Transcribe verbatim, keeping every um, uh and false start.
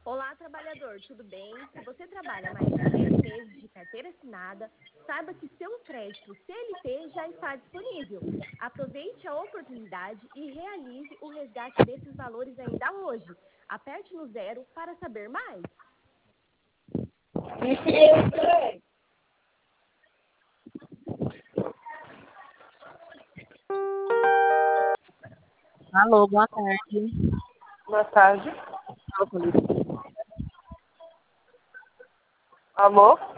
Olá, trabalhador, tudo bem? Se você trabalha mais de seis meses de carteira assinada, saiba que seu crédito C L T já está disponível. Aproveite a oportunidade e realize o resgate desses valores ainda hoje. Aperte no zero para saber mais. Alô, boa tarde. Boa tarde. Fala com a Lídia. Alô?